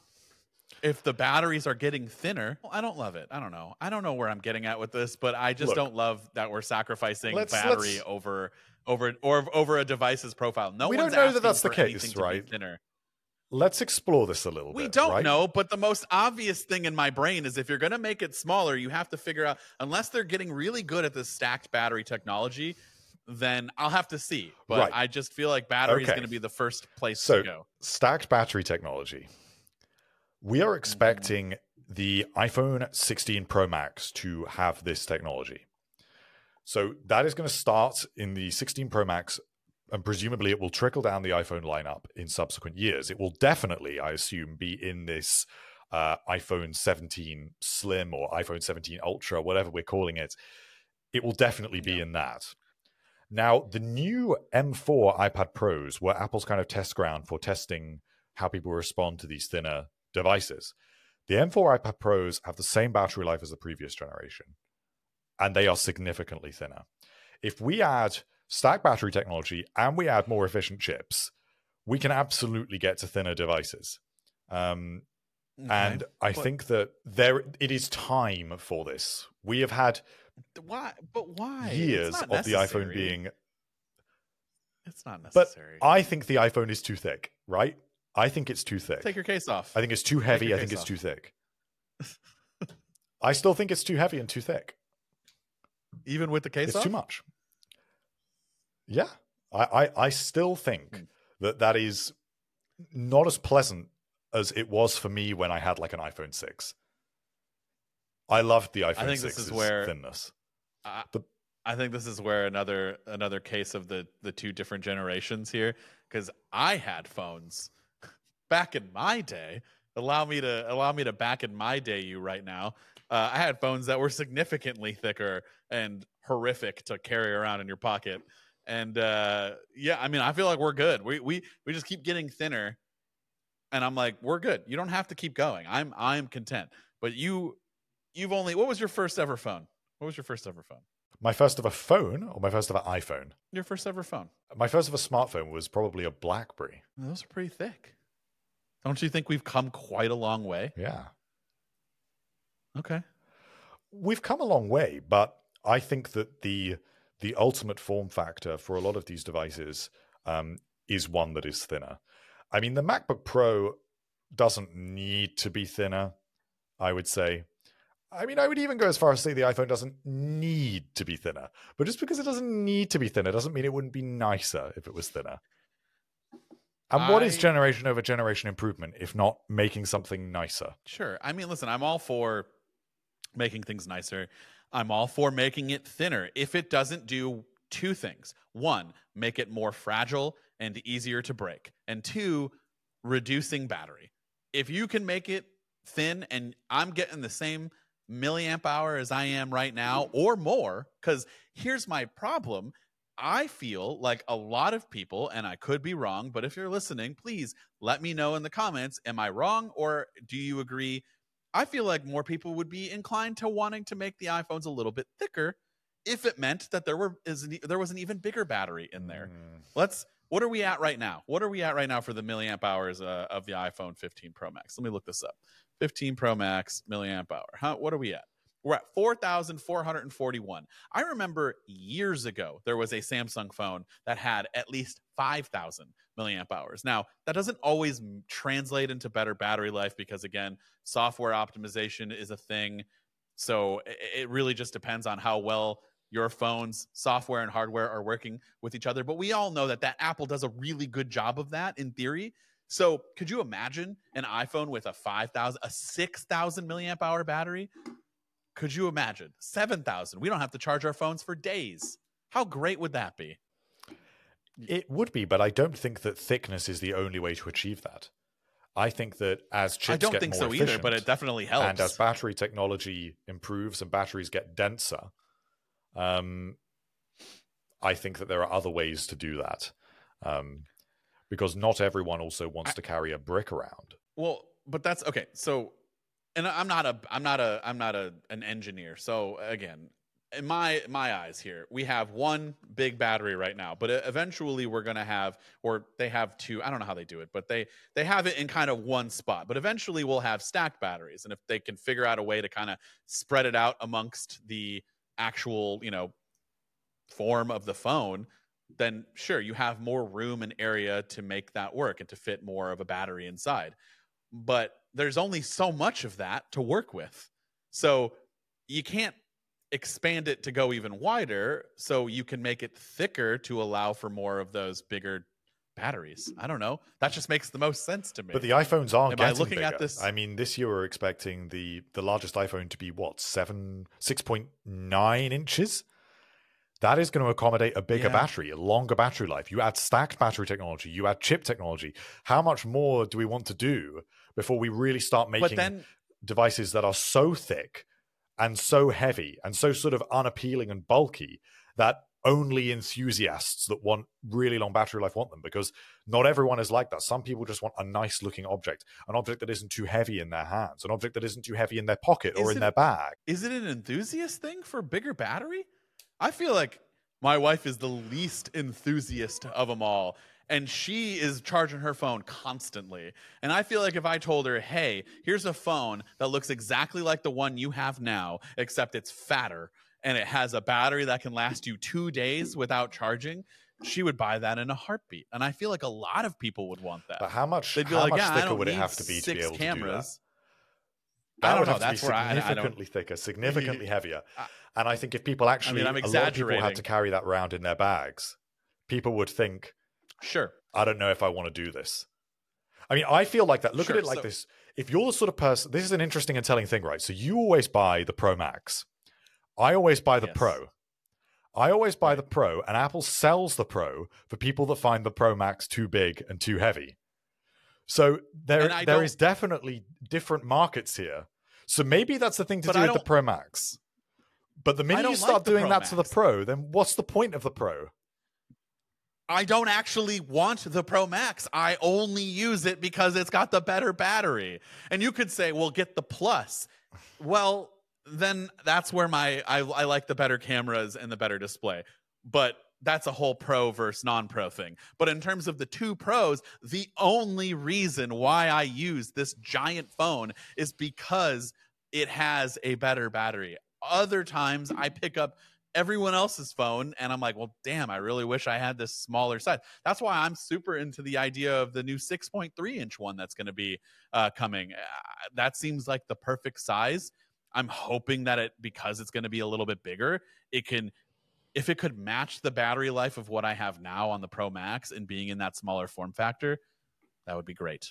the batteries are getting thinner, I don't love it. I don't know. I don't know where I'm getting at with this, but I just don't love that we're sacrificing battery over a device's profile. No, we one's don't know that asking that's the for case, anything to right? be thinner. Let's explore this a little bit. We don't right? know, but the most obvious thing in my brain is if you're going to make it smaller, you have to figure out, unless they're getting really good at this stacked battery technology, then I'll have to see. But Right. I just feel like battery is going to be the first place So, to go. Stacked battery technology. We are expecting the iPhone 16 Pro Max to have this technology. So that is going to start in the 16 Pro Max, and presumably it will trickle down the iPhone lineup in subsequent years. It will definitely, I assume, be in this iPhone 17 Slim or iPhone 17 Ultra, whatever we're calling it. It will definitely be in that. Now, the new M4 iPad Pros were Apple's kind of test ground for testing how people respond to these thinner devices. The M4 iPad Pros have the same battery life as the previous generation, and they are significantly thinner. If we add stacked battery technology and we add more efficient chips, we can absolutely get to thinner devices. And I think that it is time for this. We have had years of the iPhone being... It's not necessary. But I think the iPhone is too thick, right? I think it's too thick. Take your case off. I think it's too heavy. I think it's too thick. I still think it's too heavy and too thick. Even with the case off? It's too much. Yeah. I still think that is not as pleasant as it was for me when I had like an iPhone 6. I loved the iPhone 6's thinness. I think this is where another case of the two different generations here, because I had phones back in my day. Allow me to back in my day you right now. I had phones that were significantly thicker and horrific to carry around in your pocket. And yeah, I mean, I feel like we're good. We just keep getting thinner, and I'm like, we're good. You don't have to keep going. I'm content. But you've only. What was your first ever phone? What was your first ever phone? My first ever phone or my first ever iPhone? Your first ever phone. My first ever smartphone was probably a BlackBerry. Those are pretty thick. Don't you think we've come quite a long way? Yeah. Okay. We've come a long way, but I think that the ultimate form factor for a lot of these devices is one that is thinner. I mean, the MacBook Pro doesn't need to be thinner, I would say. I mean, I would even go as far as to say the iPhone doesn't need to be thinner. But just because it doesn't need to be thinner doesn't mean it wouldn't be nicer if it was thinner. And what is generation over generation improvement if not making something nicer? Sure. I mean, listen, I'm all for making things nicer. I'm all for making it thinner if it doesn't do two things. One, make it more fragile and easier to break. And two, reducing battery. If you can make it thin and I'm getting the same milliamp hour as I am right now or more, because here's my problem. I feel like a lot of people, and I could be wrong, but if you're listening, please let me know in the comments. Am I wrong or do you agree? I feel like more people would be inclined to wanting to make the iPhones a little bit thicker if it meant that there was an even bigger battery in there. What are we at right now? What are we at right now for the milliamp hours of the iPhone 15 Pro Max? Let me look this up. 15 Pro Max milliamp hour. What are we at? We're at 4,441. I remember years ago, there was a Samsung phone that had at least 5,000 milliamp hours. Now, that doesn't always translate into better battery life because, again, software optimization is a thing. So it really just depends on how well your phone's software and hardware are working with each other. But we all know that Apple does a really good job of that in theory. So could you imagine an iPhone with a 6,000 milliamp hour battery? Could you imagine 7,000? We don't have to charge our phones for days. How great would that be? It would be, but I don't think that thickness is the only way to achieve that. I think that as chips I don't get think more so efficient, either, but it definitely helps. And as battery technology improves and batteries get denser, I think that there are other ways to do that. Because not everyone also wants to carry a brick around. Well, but that's okay. So, and I'm not an engineer. So again, in my eyes here, we have one big battery right now, but eventually we're going to have, or they have two, I don't know how they do it, but they have it in kind of one spot, but eventually we'll have stacked batteries. And if they can figure out a way to kind of spread it out amongst the actual, form of the phone, then sure, you have more room and area to make that work and to fit more of a battery inside. But there's only so much of that to work with. So you can't expand it to go even wider, so you can make it thicker to allow for more of those bigger batteries. I don't know. That just makes the most sense to me. But the iPhones are getting looking bigger. At this? I mean, this year we're expecting the largest iPhone to be, 6.9 inches? That is going to accommodate a bigger battery, a longer battery life. You add stacked battery technology, you add chip technology. How much more do we want to do before we really start making devices that are so thick and so heavy and so sort of unappealing and bulky that only enthusiasts that want really long battery life want them? Because not everyone is like that. Some people just want a nice looking object, an object that isn't too heavy in their hands, an object that isn't too heavy in their pocket or in their bag. Is it an enthusiast thing for bigger battery? I feel like my wife is the least enthusiast of them all, and she is charging her phone constantly. And I feel like if I told her, hey, here's a phone that looks exactly like the one you have now, except it's fatter, and it has a battery that can last you 2 days without charging, she would buy that in a heartbeat. And I feel like a lot of people would want that. But how much thicker would it have to be to be able to do that? I don't know. That's significantly thicker, significantly heavier. And I think if people actually, a lot of people had to carry that around in their bags, people would think, sure, I don't know if I want to do this. I mean, I feel like that. Look at it like this. If you're the sort of person, this is an interesting and telling thing, right? So you always buy the Pro Max. I always buy the Pro. I always buy the Pro, and Apple sells the Pro for people that find the Pro Max too big and too heavy. So there is definitely different markets here. So maybe that's the thing to do with the Pro Max. But the minute you start doing that to the Pro, then what's the point of the Pro? I don't actually want the Pro Max. I only use it because it's got the better battery. And you could say, well, get the Plus. Well, then that's where I like the better cameras and the better display. But that's a whole pro versus non-pro thing. But in terms of the two pros, the only reason why I use this giant phone is because it has a better battery. Other times I pick up everyone else's phone and I'm like, well, damn, I really wish I had this smaller size. That's why I'm super into the idea of the new 6.3 inch one that's going to be coming. That seems like the perfect size. I'm hoping that because it's going to be a little bit bigger, if it could match the battery life of what I have now on the Pro Max and being in that smaller form factor, That would be great.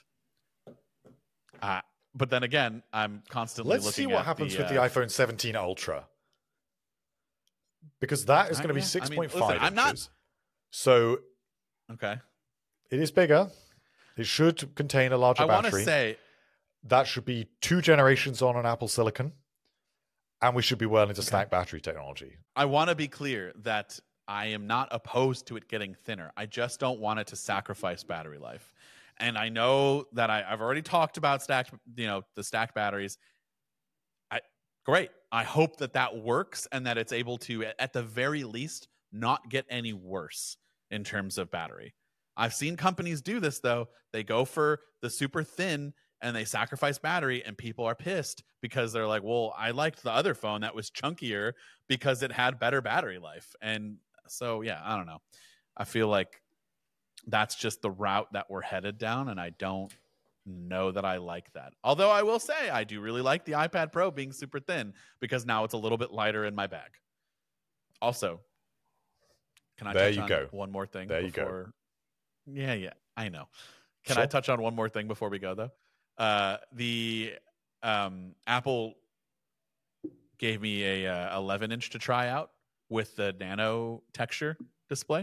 But then again, I'm constantly Let's looking see what at happens with the iPhone 17 Ultra. Because that is going to be 6.5 inches. So okay, it is bigger. It should contain a larger battery. I want to say that should be 2 generations on an Apple Silicon, and we should be well into stack battery technology. I want to be clear that I am not opposed to it getting thinner. I just don't want it to sacrifice battery life. And I know that I've already talked about the stack batteries. Great. I hope that works and that it's able to, at the very least, not get any worse in terms of battery. I've seen companies do this, though. They go for the super thin and they sacrifice battery, and people are pissed because they're like, well, I liked the other phone that was chunkier because it had better battery life. And so, yeah, I don't know. I feel like that's just the route that we're headed down, and I don't know that I like that. Although I will say I do really like the iPad Pro being super thin because now it's a little bit lighter in my bag. Also, can I touch on one more thing? There you go. Yeah, I know. Can I touch on one more thing before we go, though? The Apple gave me a 11-inch to try out with the nano texture display.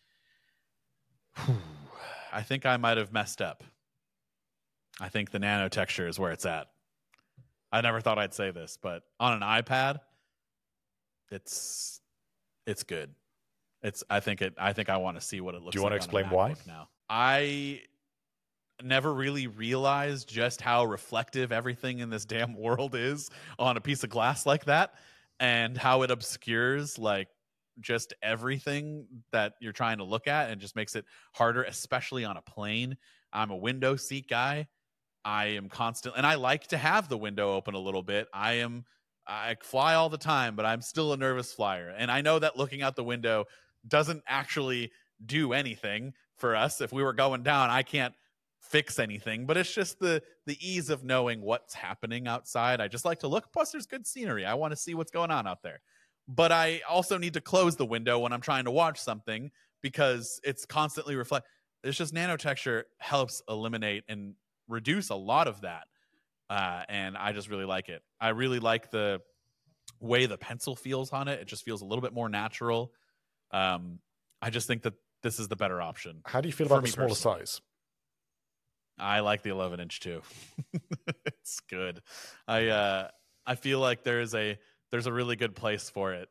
I think I might have messed up. I think the nano texture is where it's at. I never thought I'd say this, but on an iPad, it's good. I think I want to see what it looks like. Do you want to explain why? Now, I never really realized just how reflective everything in this damn world is on a piece of glass like that, and how it obscures like just everything that you're trying to look at and just makes it harder, especially on a plane. I'm a window seat guy. I am constant, and I like to have the window open a little bit. I fly all the time, but I'm still a nervous flyer. And I know that looking out the window doesn't actually do anything for us. If we were going down, I can't fix anything, but it's just the ease of knowing what's happening outside. I just like to look. Plus, there's good scenery. I want to see what's going on out there. But I also need to close the window when I'm trying to watch something because it's constantly reflect. It's just nanotexture helps eliminate and reduce a lot of that. And I just really like it. I really like the way the pencil feels on it. It just feels a little bit more natural. I just think that this is the better option. How do you feel about the smaller size? I like the 11-inch too. It's good. I feel like there's a really good place for it.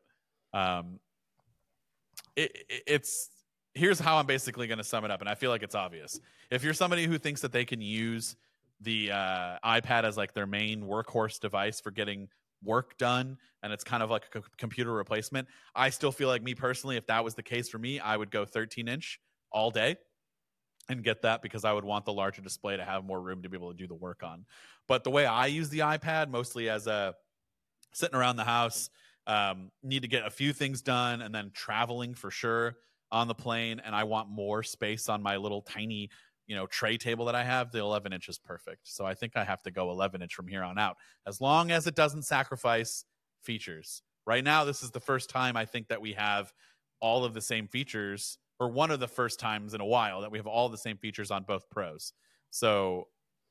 It's here's how I'm basically going to sum it up, and I feel like it's obvious. If you're somebody who thinks that they can use the iPad as like their main workhorse device for getting work done, and it's kind of like a computer replacement, I still feel like, me personally, if that was the case for me, I would go 13-inch all day and get that, because I would want the larger display to have more room to be able to do the work on. But the way I use the iPad, mostly as a sitting around the house, need to get a few things done, and then traveling for sure on the plane, and I want more space on my little tiny tray table that I have, the 11-inch is perfect. So I think I have to go 11-inch from here on out, as long as it doesn't sacrifice features. Right now, this is the first time I think that we have all of the same features, or one of the first times in a while that we have all the same features on both Pros. So,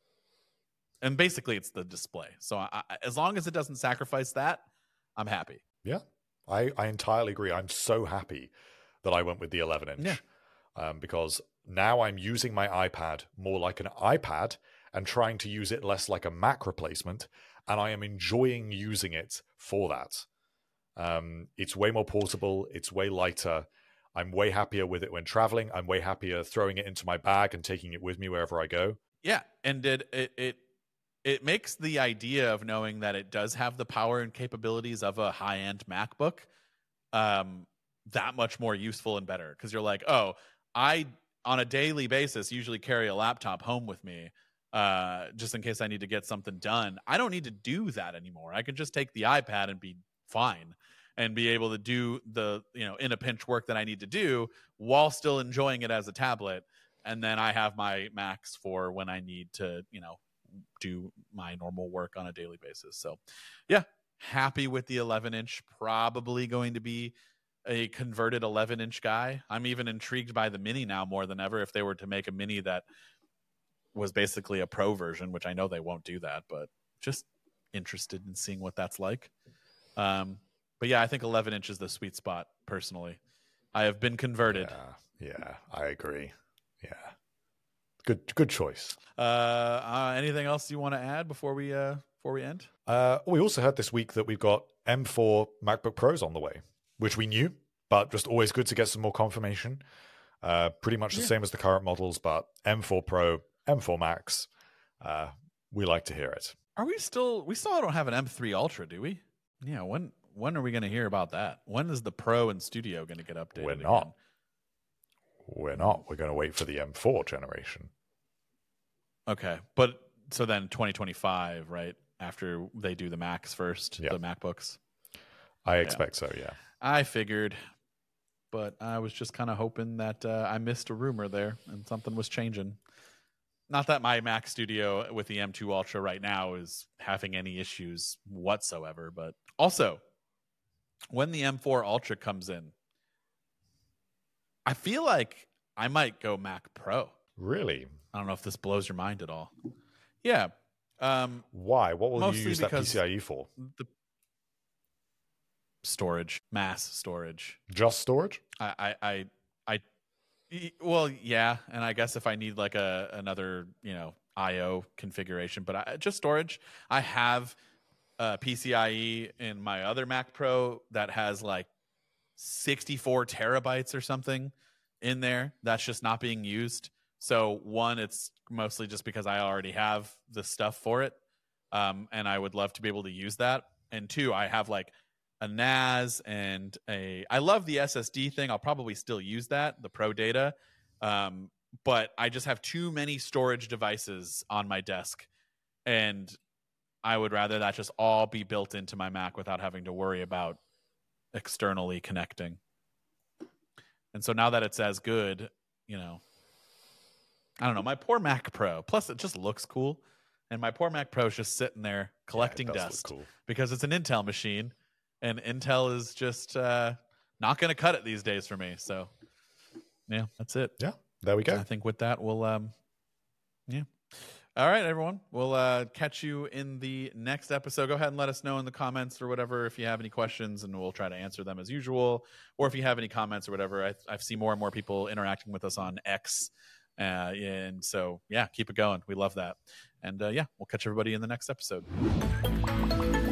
and basically it's the display. So as long as it doesn't sacrifice that, I'm happy. Yeah, I entirely agree. I'm so happy that I went with the 11-inch because now I'm using my iPad more like an iPad and trying to use it less like a Mac replacement, and I am enjoying using it for that. It's way more portable. It's way lighter. I'm way happier with it when traveling. I'm way happier throwing it into my bag and taking it with me wherever I go. Yeah, and it makes the idea of knowing that it does have the power and capabilities of a high-end MacBook that much more useful and better, because you're like, oh, I on a daily basis usually carry a laptop home with me just in case I need to get something done. I don't need to do that anymore. I can just take the iPad and be fine and be able to do the in a pinch work that I need to do while still enjoying it as a tablet. And then I have my Macs for when I need to do my normal work on a daily basis. So yeah, happy with the 11-inch. Probably going to be a converted 11-inch guy. I'm even intrigued by the mini now more than ever. If they were to make a mini that was basically a Pro version, which I know they won't do that, but just interested in seeing what that's like. But yeah, I think 11 inch is the sweet spot personally. I have been converted. Yeah, I agree. Yeah. Good choice. Anything else you want to add before we end? We also heard this week that we've got M4 MacBook Pros on the way, which we knew, but just always good to get some more confirmation. Pretty much the same as the current models, but M4 Pro, M4 Max. We like to hear it. We still don't have an M3 Ultra, do we? Yeah, when are we going to hear about that? When is the Pro and Studio going to get updated? We're not. We're going to wait for the M4 generation. Okay, but so then 2025, right? After they do the Macs first, the MacBooks. I expect so, yeah. I figured, but I was just kind of hoping that I missed a rumor there and something was changing. Not that my Mac Studio with the M2 Ultra right now is having any issues whatsoever, but also when the M4 Ultra comes in, I feel like I might go Mac Pro. Really? I don't know if this blows your mind at all. Yeah. Why? What will you use that PCIe for? The storage, mass storage. Just storage? Well, yeah, and I guess if I need like another, IO configuration, but just storage. I have PCIe in my other Mac Pro that has like 64 terabytes or something in there that's just not being used. So one, it's mostly just because I already have the stuff for it, and I would love to be able to use that. And two, I have like a NAS and I love the SSD thing. I'll probably still use that, the Pro Data, but I just have too many storage devices on my desk, and I would rather that just all be built into my Mac without having to worry about externally connecting. And so now that it's as good, I don't know, my poor Mac Pro, plus it just looks cool, and my poor Mac Pro is just sitting there collecting dust because it's an Intel machine, and Intel is just not going to cut it these days for me. So yeah, that's it. Yeah, there we go. I think with that, we'll all right, everyone. We'll catch you in the next episode. Go ahead and let us know in the comments or whatever if you have any questions, and we'll try to answer them as usual. Or if you have any comments or whatever, I see more and more people interacting with us on X. And so, yeah, keep it going. We love that. And we'll catch everybody in the next episode.